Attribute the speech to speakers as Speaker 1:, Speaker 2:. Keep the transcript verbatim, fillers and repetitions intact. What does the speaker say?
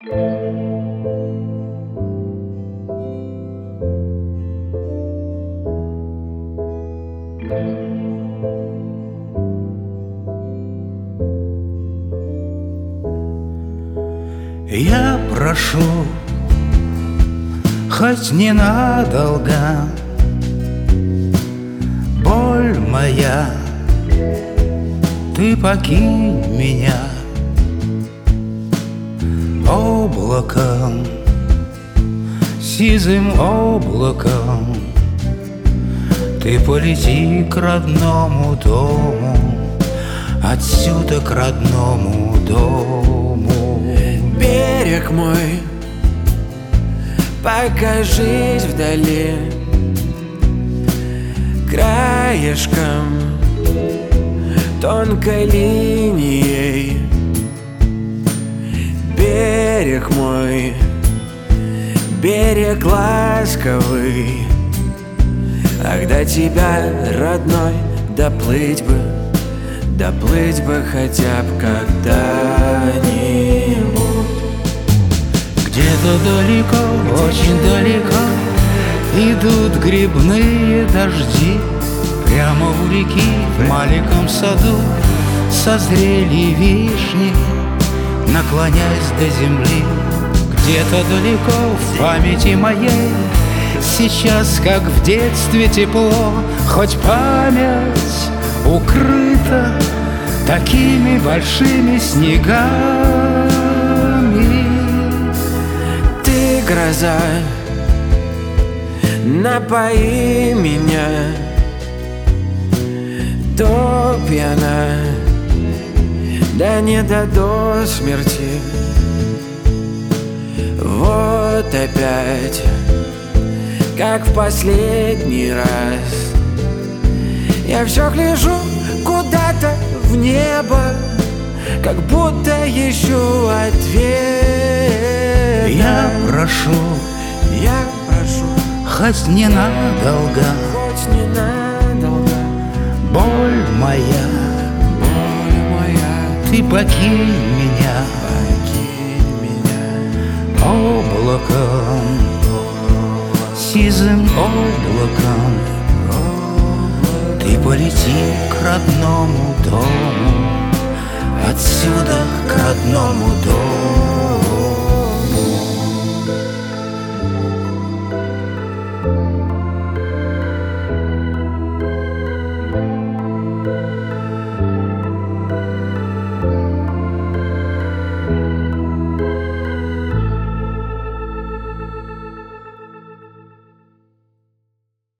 Speaker 1: Я прошу, хоть ненадолго, боль моя, ты покинь меня. Облаком, сизым облаком ты полети к родному дому, отсюда к родному дому.
Speaker 2: Берег мой, покажись вдали, краешком, тонкой линией. Берег мой, берег ласковый, ах, до тебя, родной, доплыть бы, доплыть бы хотя бы когда-нибудь.
Speaker 1: Где-то далеко, очень далеко идут грибные дожди. Прямо у реки, в маленьком саду созрели вишни, наклоняясь до земли. Где-то далеко в памяти моей сейчас, как в детстве, тепло, хоть память укрыта такими большими снегами.
Speaker 2: Ты гроза, напои меня, то пьяна, да не до смерти. Вот опять, как в последний раз, я все гляжу куда-то в небо, как будто ищу ответ.
Speaker 1: Я прошу,
Speaker 2: я прошу,
Speaker 1: хоть ненадолго,
Speaker 2: хоть ненадолго,
Speaker 1: боль моя,
Speaker 2: боль моя,
Speaker 1: ты покинь меня.
Speaker 2: покинь меня.
Speaker 1: Облаком, сизым облаком ты полети к родному дому, отсюда к родному дому.